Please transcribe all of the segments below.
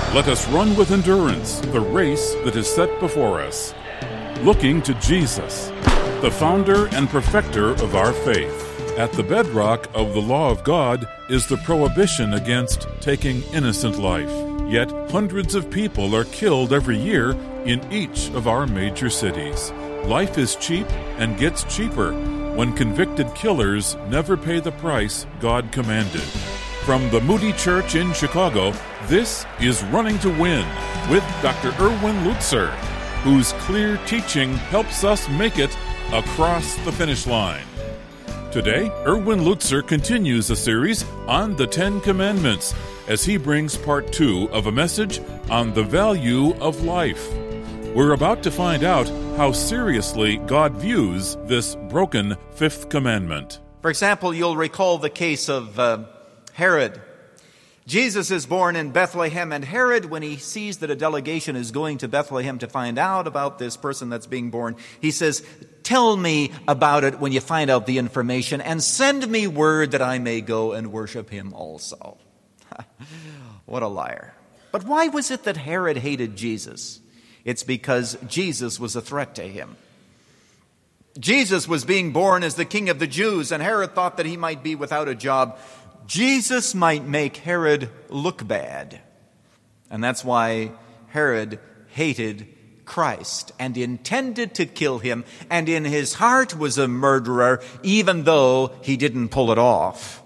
Let us run with endurance the race that is set before us, looking to Jesus, the founder and perfecter of our faith. At the bedrock of the law of God is the prohibition against taking innocent life. Yet hundreds of people are killed every year in each of our major cities. Life is cheap and gets cheaper when convicted killers never pay the price God commanded. From the Moody Church in Chicago, this is Running to Win with Dr. Erwin Lutzer, whose clear teaching helps us make it across the finish line. Today, Erwin Lutzer continues a series on the Ten Commandments as he brings part 2 of a message on the value of life. We're about to find out how seriously God views this broken fifth commandment. For example, you'll recall the case of Herod. Jesus is born in Bethlehem, and Herod, when he sees that a delegation is going to Bethlehem to find out about this person that's being born, he says, "Tell me about it when you find out the information, and send me word that I may go and worship him also." What a liar. But why was it that Herod hated Jesus? It's because Jesus was a threat to him. Jesus was being born as the King of the Jews, and Herod thought that he might be without a job. Jesus might make Herod look bad. And that's why Herod hated Christ and intended to kill him, and in his heart was a murderer, even though he didn't pull it off.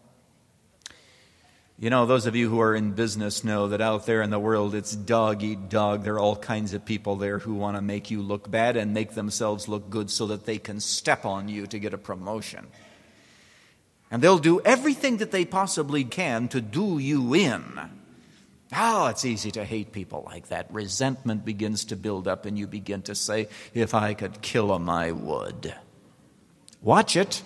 You know, those of you who are in business know that out there in the world, it's dog eat dog. There are all kinds of people there who want to make you look bad and make themselves look good so that they can step on you to get a promotion. And they'll do everything that they possibly can to do you in. Oh, it's easy to hate people like that. Resentment begins to build up, and you begin to say, if I could kill him, I would. Watch it.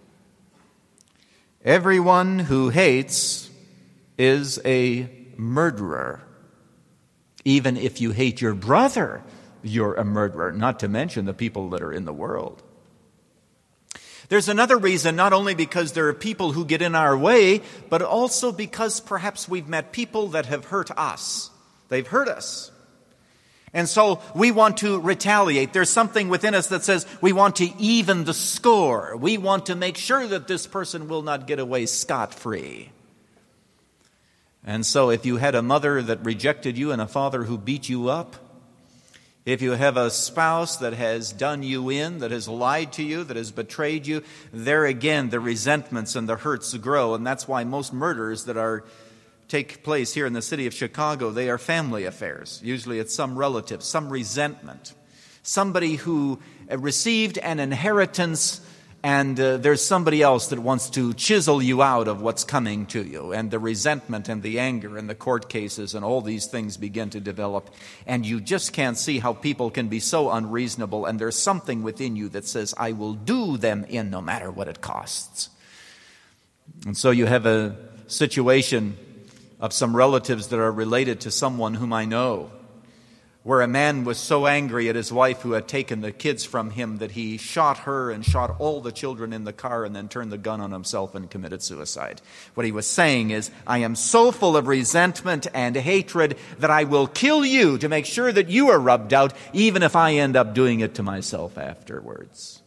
Everyone who hates is a murderer. Even if you hate your brother, you're a murderer, not to mention the people that are in the world. There's another reason, not only because there are people who get in our way, but also because perhaps we've met people that have hurt us. They've hurt us. And so we want to retaliate. There's something within us that says we want to even the score. We want to make sure that this person will not get away scot-free. And so if you had a mother that rejected you and a father who beat you up, if you have a spouse that has done you in, that has lied to you, that has betrayed you, there again the resentments and the hurts grow. And that's why most murders that take place here in the city of Chicago, they are family affairs. Usually it's some relative, some resentment. Somebody who received an inheritance, and there's somebody else that wants to chisel you out of what's coming to you. And the resentment and the anger and the court cases and all these things begin to develop. And you just can't see how people can be so unreasonable. And there's something within you that says, I will do them in no matter what it costs. And so you have a situation of some relatives that are related to someone whom I know, where a man was so angry at his wife who had taken the kids from him that he shot her and shot all the children in the car and then turned the gun on himself and committed suicide. What he was saying is, I am so full of resentment and hatred that I will kill you to make sure that you are rubbed out, even if I end up doing it to myself afterwards.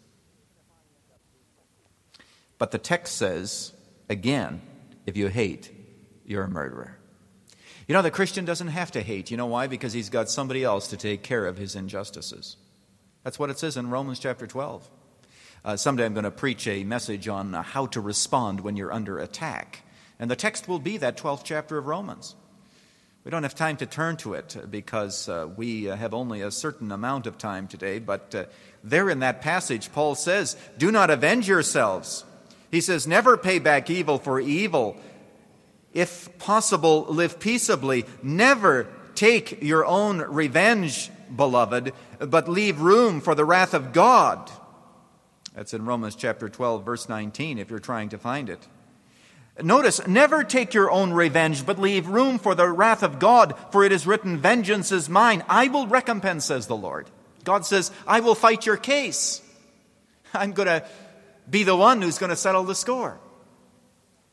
But the text says, again, if you hate, you're a murderer. You know, the Christian doesn't have to hate. You know why? Because he's got somebody else to take care of his injustices. That's what it says in Romans chapter 12. Someday I'm going to preach a message on how to respond when you're under attack. And the text will be that 12th chapter of Romans. We don't have time to turn to it because we have only a certain amount of time today. But there in that passage, Paul says, do not avenge yourselves. He says, never pay back evil for evil. If possible, live peaceably. Never take your own revenge, beloved, but leave room for the wrath of God. That's in Romans chapter 12, verse 19, if you're trying to find it. Notice, never take your own revenge, but leave room for the wrath of God, for it is written, vengeance is mine. I will recompense, says the Lord. God says, I will fight your case. I'm going to be the one who's going to settle the score.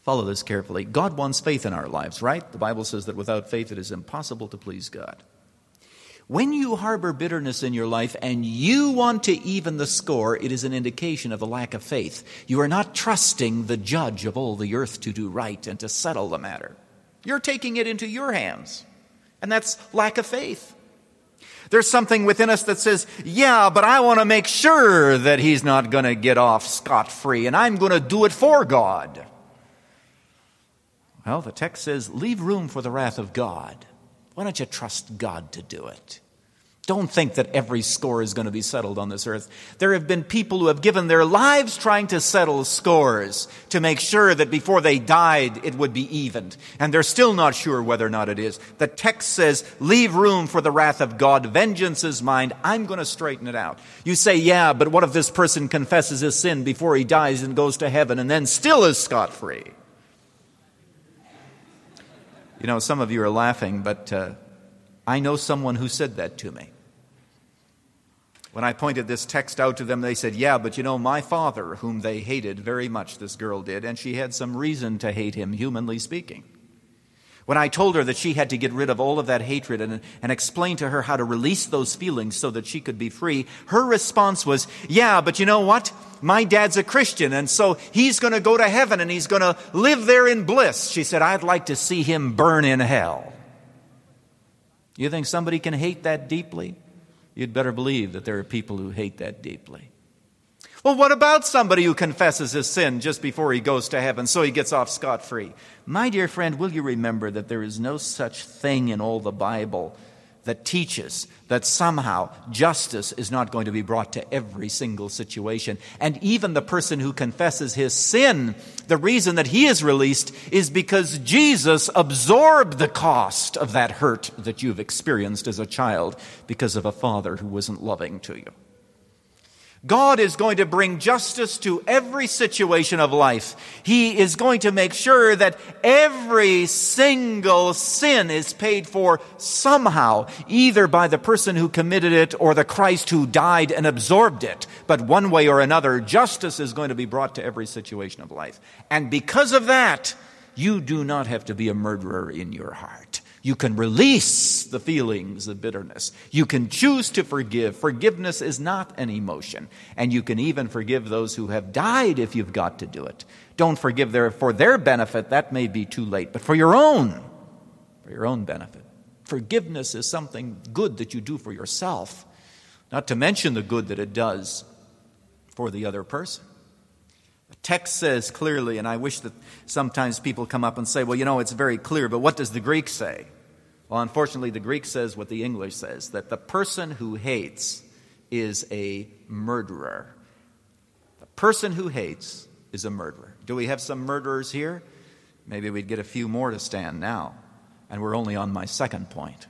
Follow this carefully. God wants faith in our lives, right? The Bible says that without faith it is impossible to please God. When you harbor bitterness in your life and you want to even the score, it is an indication of a lack of faith. You are not trusting the judge of all the earth to do right and to settle the matter. You're taking it into your hands, and that's lack of faith. There's something within us that says, yeah, but I want to make sure that he's not going to get off scot-free, and I'm going to do it for God. Well, the text says, leave room for the wrath of God. Why don't you trust God to do it? Don't think that every score is going to be settled on this earth. There have been people who have given their lives trying to settle scores to make sure that before they died it would be evened. And they're still not sure whether or not it is. The text says, leave room for the wrath of God. Vengeance is mine. I'm going to straighten it out. You say, yeah, but what if this person confesses his sin before he dies and goes to heaven and then still is scot-free? You know, some of you are laughing, but I know someone who said that to me. When I pointed this text out to them, they said, yeah, but you know, my father, whom they hated very much, this girl did, and she had some reason to hate him, humanly speaking. When I told her that she had to get rid of all of that hatred and explain to her how to release those feelings so that she could be free, her response was, yeah, but you know what? My dad's a Christian, and so he's going to go to heaven and he's going to live there in bliss. She said, I'd like to see him burn in hell. You think somebody can hate that deeply? You'd better believe that there are people who hate that deeply. Well, what about somebody who confesses his sin just before he goes to heaven so he gets off scot-free? My dear friend, will you remember that there is no such thing in all the Bible that teaches that somehow justice is not going to be brought to every single situation. And even the person who confesses his sin, the reason that he is released is because Jesus absorbed the cost of that hurt that you've experienced as a child because of a father who wasn't loving to you. God is going to bring justice to every situation of life. He is going to make sure that every single sin is paid for somehow, either by the person who committed it or the Christ who died and absorbed it. But one way or another, justice is going to be brought to every situation of life. And because of that, you do not have to be a murderer in your heart. You can release the feelings of bitterness. You can choose to forgive. Forgiveness is not an emotion. And you can even forgive those who have died if you've got to do it. Don't forgive for their benefit. That may be too late. But for your own benefit. Forgiveness is something good that you do for yourself. Not to mention the good that it does for the other person. The text says clearly, and I wish that sometimes people come up and say, well, you know, it's very clear, but what does the Greek say? Well, unfortunately, the Greek says what the English says, that the person who hates is a murderer. The person who hates is a murderer. Do we have some murderers here? Maybe we'd get a few more to stand now. And we're only on my second point.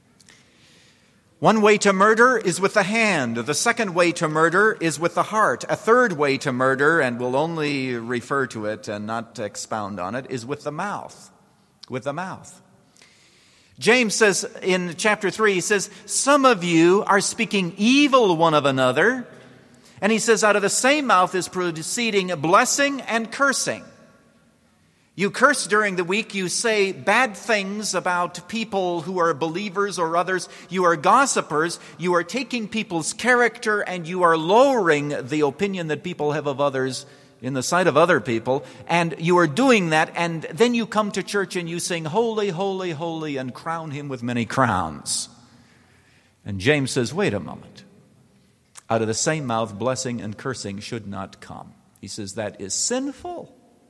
One way to murder is with the hand. The second way to murder is with the heart. A third way to murder, and we'll only refer to it and not expound on it, is with the mouth. With the mouth. James says in chapter 3, he says, some of you are speaking evil one of another. And he says, out of the same mouth is proceeding blessing and cursing. You curse during the week, you say bad things about people who are believers or others. You are gossipers, you are taking people's character and you are lowering the opinion that people have of others in the sight of other people. And you are doing that, and then you come to church and you sing, holy, holy, holy, and crown him with many crowns. And James says, wait a moment. Out of the same mouth, blessing and cursing should not come. He says that is sinful.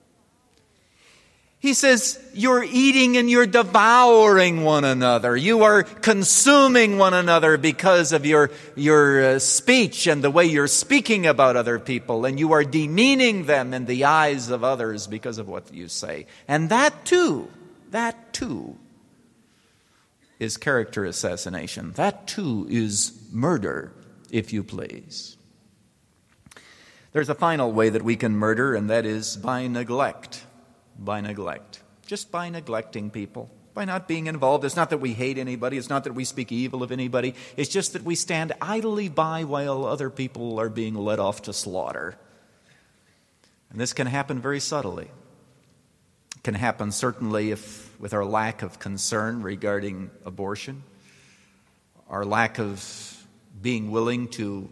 He says, you're eating and you're devouring one another. You are consuming one another because of your speech and the way you're speaking about other people. And you are demeaning them in the eyes of others because of what you say. And that too is character assassination. That too is murder, if you please. There's a final way that we can murder, and that is by neglect. By neglect. Just by neglecting people. By not being involved. It's not that we hate anybody. It's not that we speak evil of anybody. It's just that we stand idly by while other people are being led off to slaughter. And this can happen very subtly. can happen certainly with our lack of concern regarding abortion, our lack of being willing to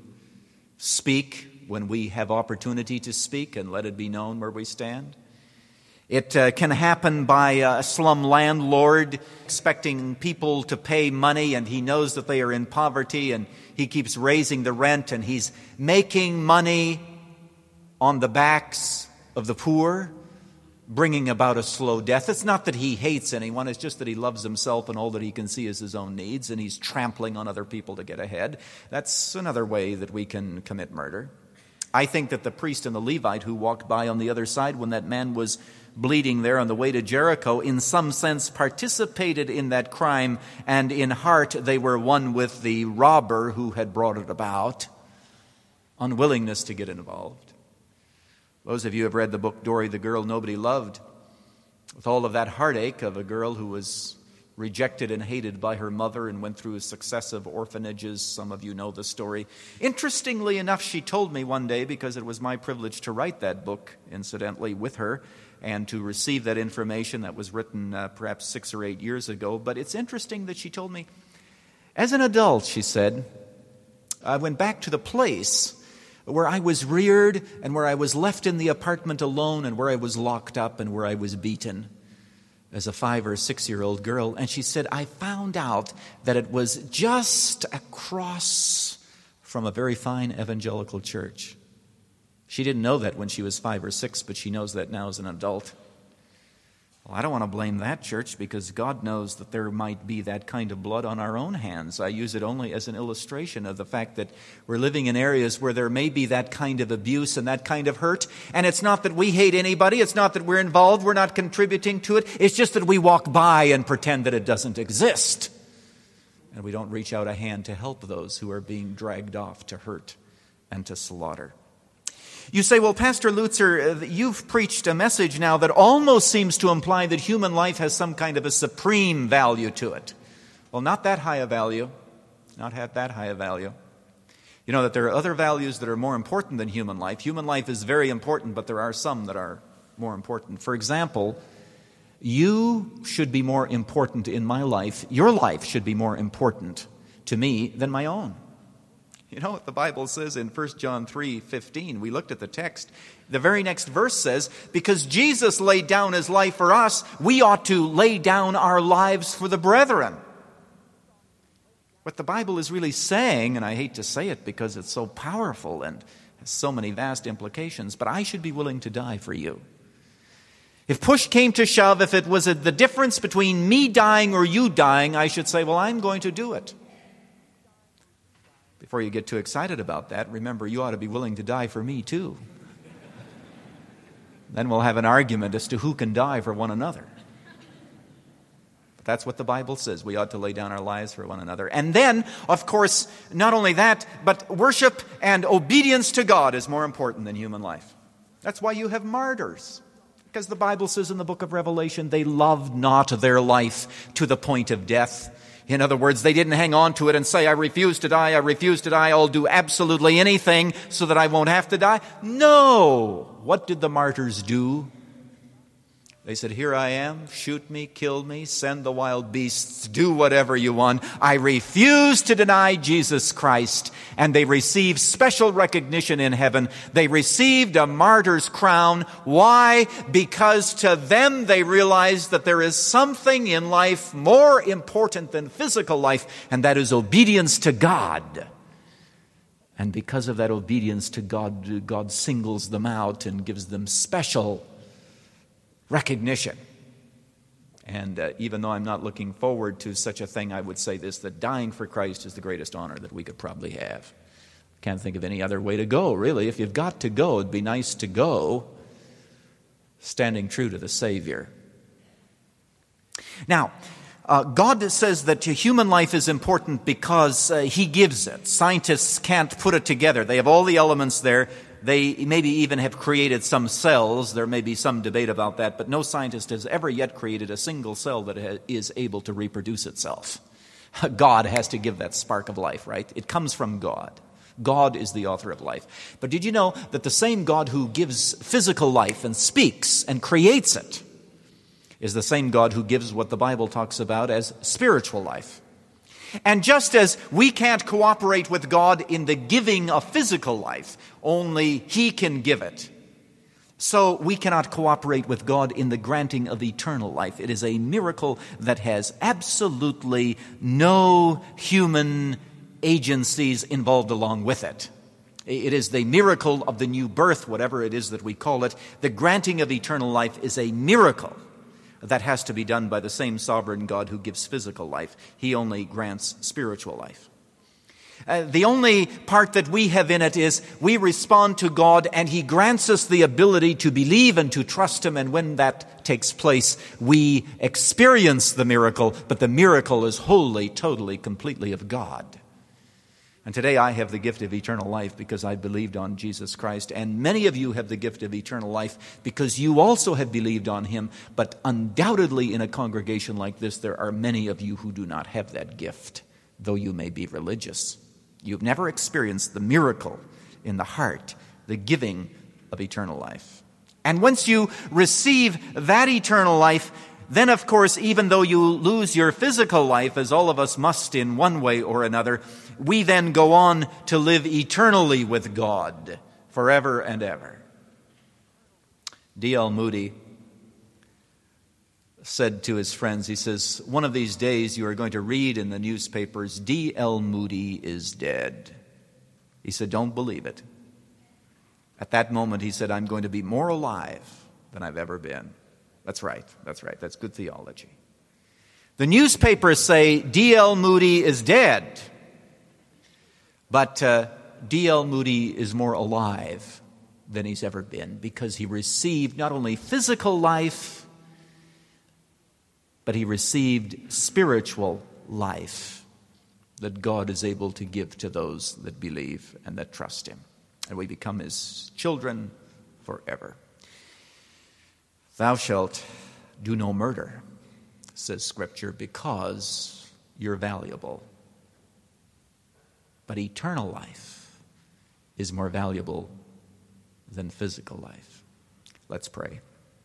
speak when we have opportunity to speak and let it be known where we stand. It can happen by a slum landlord expecting people to pay money, and he knows that they are in poverty, and he keeps raising the rent, and he's making money on the backs of the poor, bringing about a slow death. It's not that he hates anyone, it's just that he loves himself and all that he can see is his own needs, and he's trampling on other people to get ahead. That's another way that we can commit murder. I think that the priest and the Levite who walked by on the other side when that man was bleeding there on the way to Jericho, in some sense participated in that crime, and in heart they were one with the robber who had brought it about. Unwillingness to get involved. Those of you who have read the book Dory, the Girl Nobody Loved, with all of that heartache of a girl who was rejected and hated by her mother and went through successive orphanages. Some of you know the story. Interestingly enough, she told me one day, because it was my privilege to write that book, incidentally, with her, and to receive that information that was written perhaps 6 or 8 years ago. But it's interesting that she told me, as an adult, she said, I went back to the place where I was reared and where I was left in the apartment alone and where I was locked up and where I was beaten as a 5 or 6-year-old girl. And she said, I found out that it was just across from a very fine evangelical church. She didn't know that when she was 5 or 6, but she knows that now as an adult. Well, I don't want to blame that church, because God knows that there might be that kind of blood on our own hands. I use it only as an illustration of the fact that we're living in areas where there may be that kind of abuse and that kind of hurt. And it's not that we hate anybody. It's not that we're involved. We're not contributing to it. It's just that we walk by and pretend that it doesn't exist. And we don't reach out a hand to help those who are being dragged off to hurt and to slaughter. You say, well, Pastor Lutzer, you've preached a message now that almost seems to imply that human life has some kind of a supreme value to it. Well, not that high a value. Not that high a value. You know that there are other values that are more important than human life. Human life is very important, but there are some that are more important. For example, you should be more important in my life. Your life should be more important to me than my own. You know what the Bible says in 1 John 3:15? We looked at the text. The very next verse says, because Jesus laid down his life for us, we ought to lay down our lives for the brethren. What the Bible is really saying, and I hate to say it because it's so powerful and has so many vast implications, but I should be willing to die for you. If push came to shove, if it was the difference between me dying or you dying, I should say, well, I'm going to do it. Before you get too excited about that, remember, you ought to be willing to die for me too. Then we'll have an argument as to who can die for one another. But that's what the Bible says. We ought to lay down our lives for one another. And then, of course, not only that, but worship and obedience to God is more important than human life. That's why you have martyrs. Because the Bible says in the book of Revelation, they loved not their life to the point of death. In other words, they didn't hang on to it and say, I refuse to die, I'll do absolutely anything so that I won't have to die. No! What did the martyrs do? They said, here I am, shoot me, kill me, send the wild beasts, do whatever you want. I refuse to deny Jesus Christ. And they received special recognition in heaven. They received a martyr's crown. Why? Because to them they realized that there is something in life more important than physical life, and that is obedience to God. And because of that obedience to God, God singles them out and gives them special recognition. And even though I'm not looking forward to such a thing, I would say this, that dying for Christ is the greatest honor that we could probably have. Can't think of any other way to go, really. If you've got to go, it'd be nice to go standing true to the Savior. Now, God says that human life is important because He gives it. Scientists can't put it together. They have all the elements there. They maybe even have created some cells. There may be some debate about that, but no scientist has ever yet created a single cell that is able to reproduce itself. God has to give that spark of life, right? It comes from God. God is the author of life. But did you know that the same God who gives physical life and speaks and creates it is the same God who gives what the Bible talks about as spiritual life. And just as we can't cooperate with God in the giving of physical life, only He can give it, so we cannot cooperate with God in the granting of eternal life. It is a miracle that has absolutely no human agencies involved along with it. It is the miracle of the new birth, whatever it is that we call it. The granting of eternal life is a miracle that has to be done by the same sovereign God who gives physical life. He only grants spiritual life. The only part that we have in it is we respond to God and He grants us the ability to believe and to trust Him. And when that takes place, we experience the miracle, but the miracle is wholly, totally, completely of God. And today I have the gift of eternal life because I believed on Jesus Christ. And many of you have the gift of eternal life because you also have believed on Him. But undoubtedly in a congregation like this, there are many of you who do not have that gift, though you may be religious. You've never experienced the miracle in the heart, the giving of eternal life. And once you receive that eternal life, then of course, even though you lose your physical life, as all of us must in one way or another, we then go on to live eternally with God forever and ever. D.L. Moody said to his friends, he says, one of these days you are going to read in the newspapers, D.L. Moody is dead. He said, don't believe it. At that moment, he said, I'm going to be more alive than I've ever been. That's right. That's good theology. The newspapers say D.L. Moody is dead. But D.L. Moody is more alive than he's ever been because he received not only physical life, but he received spiritual life that God is able to give to those that believe and that trust Him. And we become His children forever. Thou shalt do no murder, says Scripture, because you're valuable. But eternal life is more valuable than physical life. Let's pray.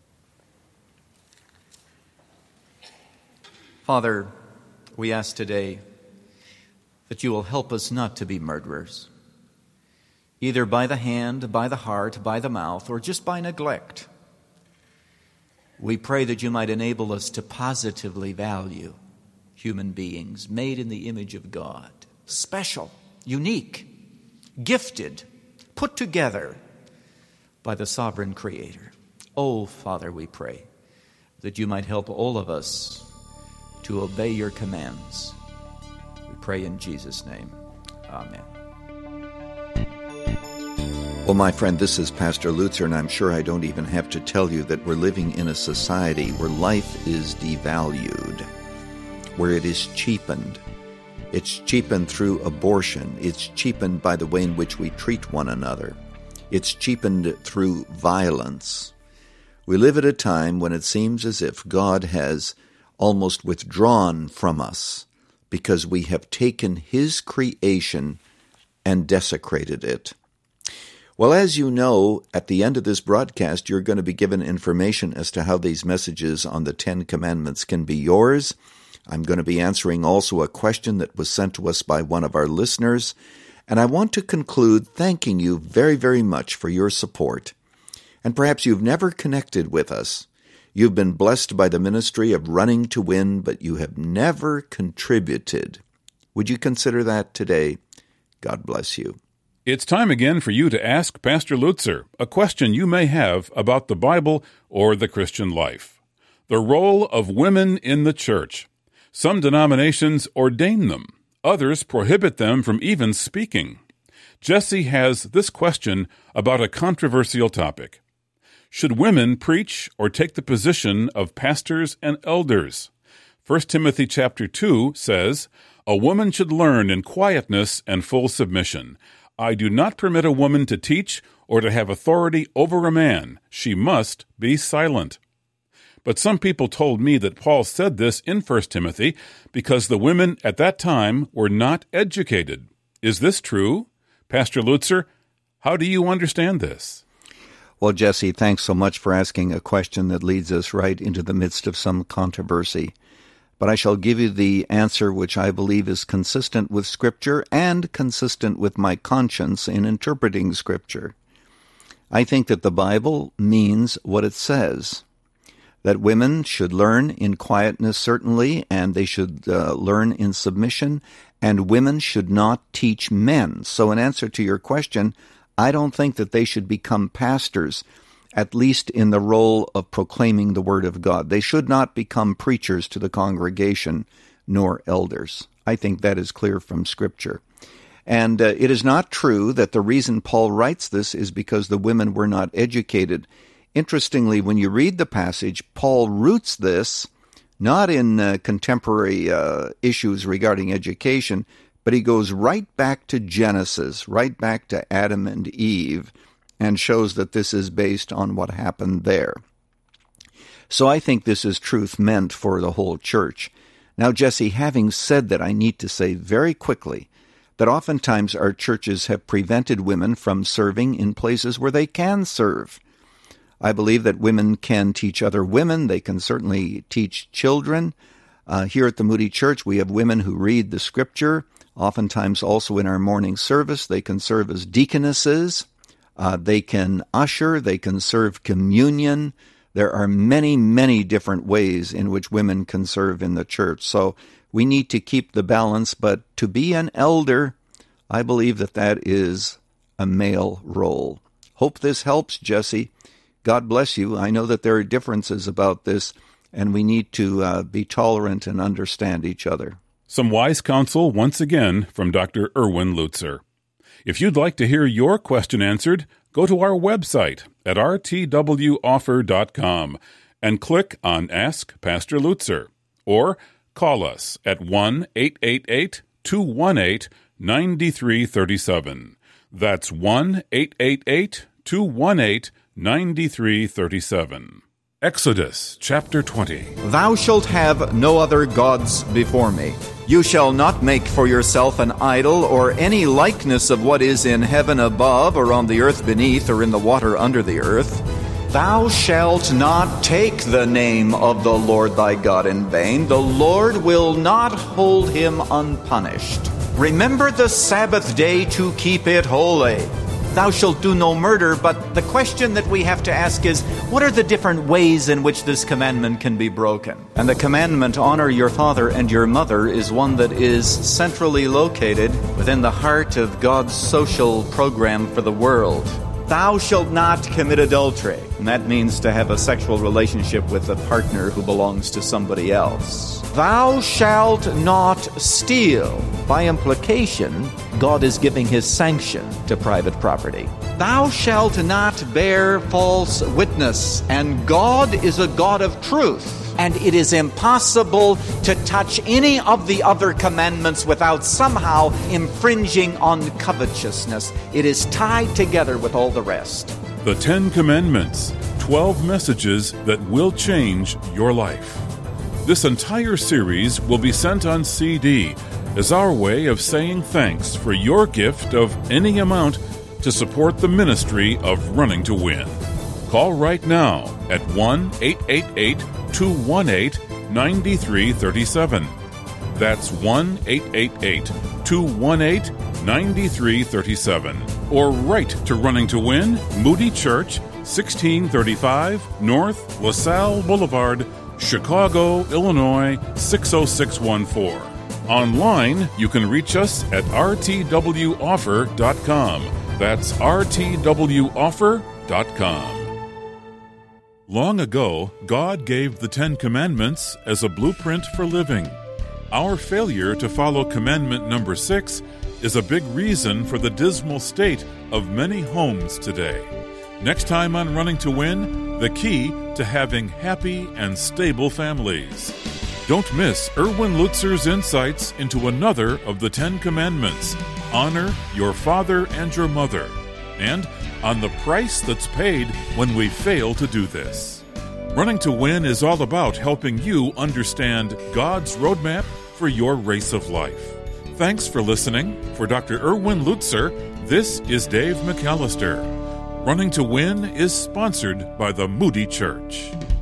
Father, we ask today that you will help us not to be murderers, either by the hand, by the heart, by the mouth, or just by neglect. We pray that you might enable us to positively value human beings made in the image of God, special, unique, gifted, put together by the sovereign Creator. Oh, Father, we pray that you might help all of us to obey your commands. We pray in Jesus' name. Amen. Well, my friend, this is Pastor Lutzer, and I'm sure I don't even have to tell you that we're living in a society where life is devalued, where it is cheapened. It's cheapened through abortion. It's cheapened by the way in which we treat one another. It's cheapened through violence. We live at a time when it seems as if God has almost withdrawn from us because we have taken His creation and desecrated it. Well, as you know, at the end of this broadcast, you're going to be given information as to how these messages on the Ten Commandments can be yours. I'm going to be answering also a question that was sent to us by one of our listeners. And I want to conclude thanking you very, very much for your support. And perhaps you've never connected with us. You've been blessed by the ministry of Running to Win, but you have never contributed. Would you consider that today? God bless you. It's time again for you to ask Pastor Lutzer a question you may have about the Bible or the Christian life. The role of women in the church. Some denominations ordain them. Others prohibit them from even speaking. Jesse has this question about a controversial topic. Should women preach or take the position of pastors and elders? 1 Timothy chapter 2 says, "A woman should learn in quietness and full submission. I do not permit a woman to teach or to have authority over a man. She must be silent." But some people told me that Paul said this in 1 Timothy because the women at that time were not educated. Is this true? Pastor Lutzer, how do you understand this? Well, Jesse, thanks so much for asking a question that leads us right into the midst of some controversy. But I shall give you the answer which I believe is consistent with Scripture and consistent with my conscience in interpreting Scripture. I think that the Bible means what it says, that women should learn in quietness, certainly, and they should learn in submission, and women should not teach men. So in answer to your question, I don't think that they should become pastors, at least in the role of proclaiming the Word of God. They should not become preachers to the congregation, nor elders. I think that is clear from Scripture. And it is not true that the reason Paul writes this is because the women were not educated. Interestingly, when you read the passage, Paul roots this not in contemporary issues regarding education, but he goes right back to Genesis, right back to Adam and Eve, and shows that this is based on what happened there. So I think this is truth meant for the whole church. Now, Jesse, having said that, I need to say very quickly that oftentimes our churches have prevented women from serving in places where they can serve. I believe that women can teach other women. They can certainly teach children. Here at the Moody Church, we have women who read the Scripture. Oftentimes also in our morning service, they can serve as deaconesses. They can usher. They can serve communion. There are many, many different ways in which women can serve in the church. So we need to keep the balance. But to be an elder, I believe that that is a male role. Hope this helps, Jesse. God bless you. I know that there are differences about this, and we need to be tolerant and understand each other. Some wise counsel once again from Dr. Erwin Lutzer. If you'd like to hear your question answered, go to our website at rtwoffer.com and click on Ask Pastor Lutzer, or call us at 1-888-218-9337. That's 1-888-218-9337. Exodus chapter 20. Thou shalt have no other gods before me. You shall not make for yourself an idol or any likeness of what is in heaven above, or on the earth beneath, or in the water under the earth. Thou shalt not take the name of the Lord thy God in vain. The Lord will not hold him unpunished. Remember the Sabbath day to keep it holy. Thou shalt do no murder, but the question that we have to ask is, what are the different ways in which this commandment can be broken? And the commandment, honor your father and your mother, is one that is centrally located within the heart of God's social program for the world. Thou shalt not commit adultery. And that means to have a sexual relationship with a partner who belongs to somebody else. Thou shalt not steal. By implication, God is giving his sanction to private property. Thou shalt not bear false witness. And God is a God of truth. And it is impossible to touch any of the other commandments without somehow infringing on covetousness. It is tied together with all the rest. The 10 Commandments, 12 messages that will change your life. This entire series will be sent on CD as our way of saying thanks for your gift of any amount to support the ministry of Running to Win. Call right now at 1-888-218-9337. That's 1-888-218-9337. Or write to Running to Win, Moody Church, 1635 North LaSalle Boulevard, Chicago, Illinois, 60614. Online, you can reach us at rtwoffer.com. That's rtwoffer.com. Long ago, God gave the 10 Commandments as a blueprint for living. Our failure to follow commandment number 6 is a big reason for the dismal state of many homes today. Next time on Running to Win, the key to having happy and stable families. Don't miss Erwin Lutzer's insights into another of the 10 Commandments. Honor your father and your mother. And on the price that's paid when we fail to do this. Running to Win is all about helping you understand God's roadmap for your race of life. Thanks for listening. For Dr. Erwin Lutzer, this is Dave McAllister. Running to Win is sponsored by the Moody Church.